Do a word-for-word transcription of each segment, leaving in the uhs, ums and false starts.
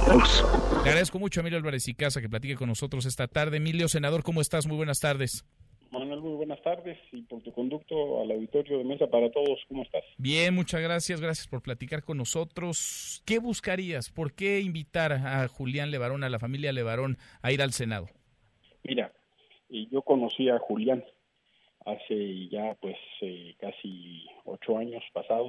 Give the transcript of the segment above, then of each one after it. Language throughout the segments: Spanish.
nosotros. Le agradezco mucho a Emilio Álvarez y Casa que platique con nosotros esta tarde. Emilio, senador, ¿cómo estás? Muy buenas tardes. Manuel, muy buenas tardes, y por tu conducto al auditorio de Mesa para Todos, ¿cómo estás? Bien, muchas gracias, gracias por platicar con nosotros. ¿Qué buscarías? ¿Por qué invitar a Julián Levarón, a la familia Levarón, a ir al Senado? Mira, yo conocí a Julián hace ya pues eh, casi ocho años pasados,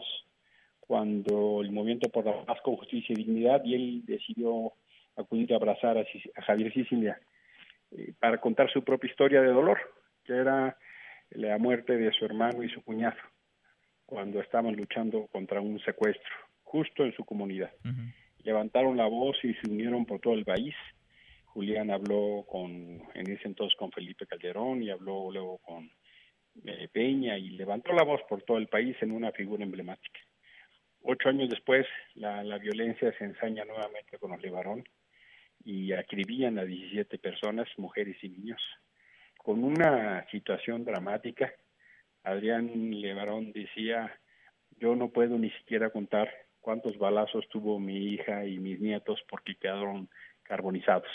cuando el Movimiento por la Paz con Justicia y Dignidad, y él decidió acudir a abrazar a, a Javier Sicilia eh, para contar su propia historia de dolor, que era la muerte de su hermano y su cuñado, cuando estaban luchando contra un secuestro, justo en su comunidad. Uh-huh. Levantaron la voz y se unieron por todo el país. Julián habló con, en ese entonces con Felipe Calderón, y habló luego con eh, Peña, y levantó la voz por todo el país en una figura emblemática. Ocho años después, la, la violencia se ensaña nuevamente con los Levarón, y acribillan a diecisiete personas, mujeres y niños, con una situación dramática. Adrián Levarón decía: yo no puedo ni siquiera contar cuántos balazos tuvo mi hija y mis nietos porque quedaron carbonizados.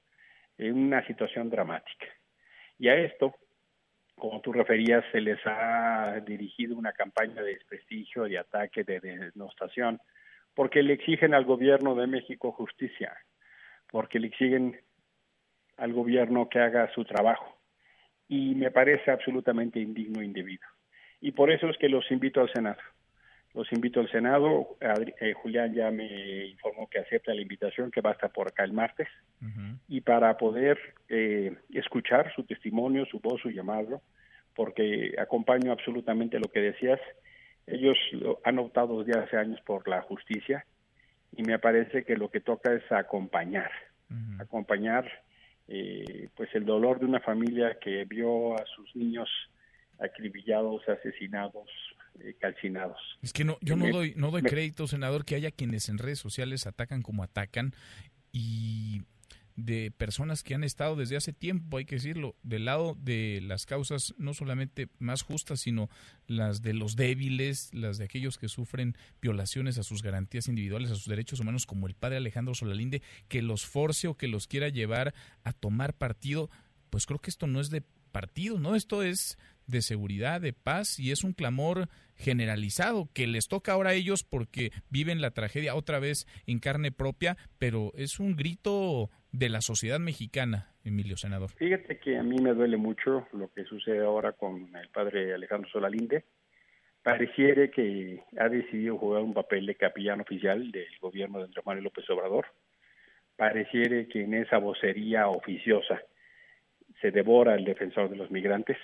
Es una situación dramática. Y a esto, como tú referías, se les ha dirigido una campaña de desprestigio, de ataque, de denostación, porque le exigen al gobierno de México justicia, porque le exigen al gobierno que haga su trabajo. Y me parece absolutamente indigno e indebido. Y por eso es que los invito al Senado. Los invito al Senado. Adri- eh, Julián ya me informó que acepta la invitación, que va a estar por acá el martes. Uh-huh. Y para poder eh, escuchar su testimonio, su voz, su llamado, porque acompaño absolutamente lo que decías. Ellos lo, han optado desde hace años por la justicia, y me parece que lo que toca es acompañar. Uh-huh. Acompañar Eh, pues el dolor de una familia que vio a sus niños acribillados, asesinados, eh, calcinados. Es que no, yo no me, doy, no doy me, crédito, senador, que haya quienes en redes sociales atacan como atacan, y de personas que han estado desde hace tiempo, hay que decirlo, del lado de las causas no solamente más justas, sino las de los débiles, las de aquellos que sufren violaciones a sus garantías individuales, a sus derechos humanos, como el padre Alejandro Solalinde, que los force o que los quiera llevar a tomar partido. Pues creo que esto no es de partido, ¿no? Esto es de seguridad, de paz, y es un clamor generalizado que les toca ahora a ellos porque viven la tragedia otra vez en carne propia, pero es un grito de la sociedad mexicana, Emilio, senador. Fíjate que a mí me duele mucho lo que sucede ahora con el padre Alejandro Solalinde. Pareciera que ha decidido jugar un papel de capellán oficial del gobierno de Andrés Manuel López Obrador. Pareciera que en esa vocería oficiosa se devora el defensor de los migrantes.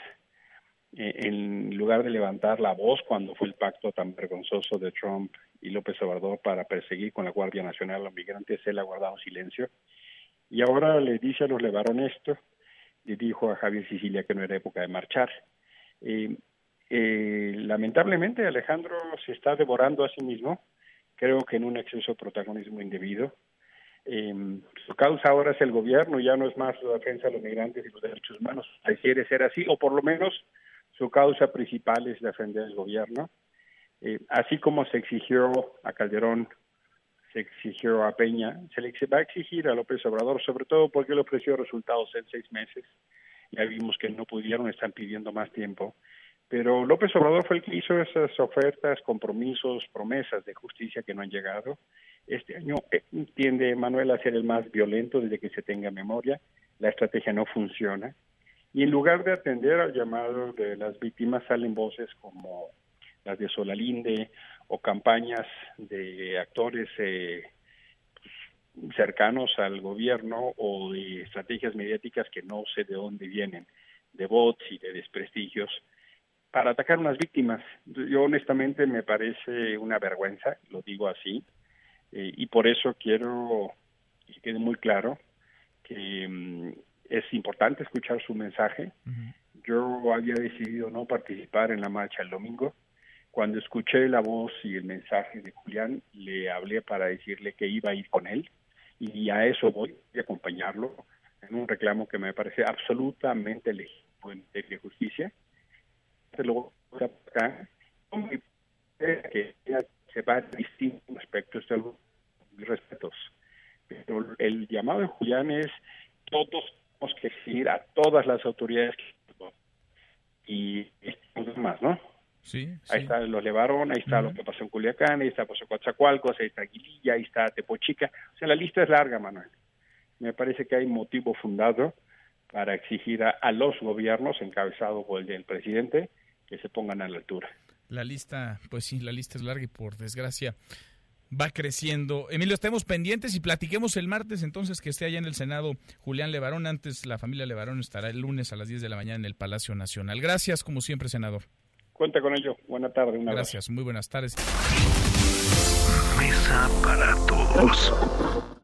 En lugar de levantar la voz cuando fue el pacto tan vergonzoso de Trump y López Obrador para perseguir con la Guardia Nacional a los migrantes, él ha guardado silencio. Y ahora le dice a los Levarón esto, le dijo a Javier Sicilia que no era época de marchar. Eh, eh, lamentablemente Alejandro se está devorando a sí mismo, creo que en un exceso de protagonismo indebido. Eh, su causa ahora es el gobierno, ya no es más la defensa de los migrantes y los derechos humanos. Quiere ser así, o por lo menos su causa principal es defender el gobierno. Eh, así como se exigió a Calderón, se exigió a Peña, se le va a exigir a López Obrador, sobre todo porque le ofreció resultados en seis meses. Ya vimos que no pudieron, están pidiendo más tiempo. Pero López Obrador fue el que hizo esas ofertas, compromisos, promesas de justicia que no han llegado. Este año eh, tiende Manuel a ser el más violento desde que se tenga memoria. La estrategia no funciona. Y en lugar de atender al llamado de las víctimas, salen voces como las de Solalinde o campañas de actores eh, cercanos al gobierno, o de estrategias mediáticas que no sé de dónde vienen, de bots y de desprestigios, para atacar a unas víctimas. Yo honestamente me parece una vergüenza, lo digo así, eh, y por eso quiero que quede muy claro que um, es importante escuchar su mensaje. Uh-huh. Yo había decidido no participar en la marcha el domingo. Cuando escuché la voz y el mensaje de Julián, le hablé para decirle que iba a ir con él, y a eso voy a acompañarlo en un reclamo que me parece absolutamente legítimo en de justicia. Luego acá, que se va a distintos aspectos de mis respetos, Pero el llamado de Julián es, todos tenemos que seguir a todas las autoridades y los demás, ¿no? Sí, sí. Ahí está los Levarón, ahí está uh-huh. lo que pasó en Culiacán, ahí está pasó en Coatzacoalcos, ahí está Aguililla, ahí está Tepochica. O sea, la lista es larga, Manuel. Me parece que hay motivo fundado para exigir a, a los gobiernos, encabezado por el del presidente, que se pongan a la altura. La lista, pues sí, la lista es larga y por desgracia va creciendo. Emilio, estemos pendientes y platiquemos el martes entonces que esté allá en el Senado Julián Levarón. Antes la familia Levarón estará el lunes a las diez de la mañana en el Palacio Nacional. Gracias, como siempre, senador. Cuenta con ello. Buena tarde. Un abrazo. Gracias, muy buenas tardes. Mesa para todos.